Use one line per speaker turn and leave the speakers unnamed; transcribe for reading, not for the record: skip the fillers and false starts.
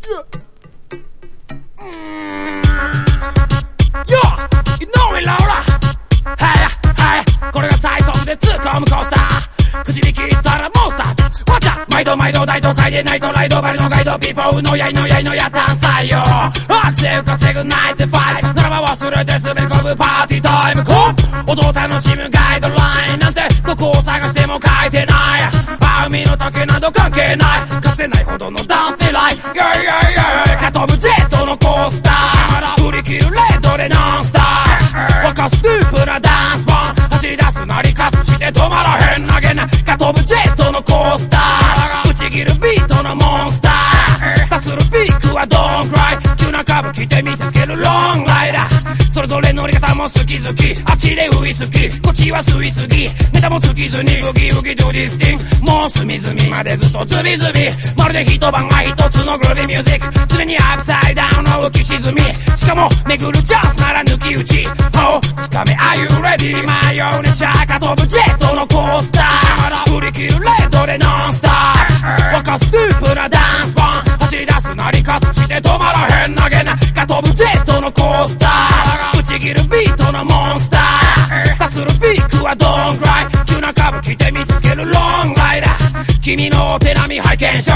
よ井上ラウラはいこれが最速で突っ込むコースターくじ引きったらモンスターわちゃ毎度大都会でナイトライドバリのガイドピーポーのやいのやったんさよアクセル稼ぐナイトファイトならば忘れて滑り込むパーティータイムコン音を楽しむガイドラインなんてどこを探しても書いてない海の丈など関係ないかつてないほどのダンスデライか飛ぶジェットのコースター売り切るレッドでノンスター沸かすスープなダンスパン走り出すなりかすして止まらへん投げなか飛ぶジェットのコースター打ち切るビートのモンスター出するピークはドンクライ急なカーブ来て見せつけるロングライダーそれぞれ乗り方も好き好きあっちでウイスキーこっちは吸いすぎネタもつきずにブギウギドゥディスティングもう隅々までずっとズビズビまるで一晩が一つのグルービーミュージック常にアップサイダウンの浮き沈みしかも巡るチャンスなら抜き打ちつかめ Are you ready 迷うねちゃか飛ぶジェットのコースター売り切るレッドでノンスター沸かすスープなダンスパン走り出すなりかすして止まらへん投げなか飛ぶジェットのコースター打ち切るビートのモンスター出するピークはドンクライ急なカーブ来て見せつけるロングライダー君のお手並み拝見し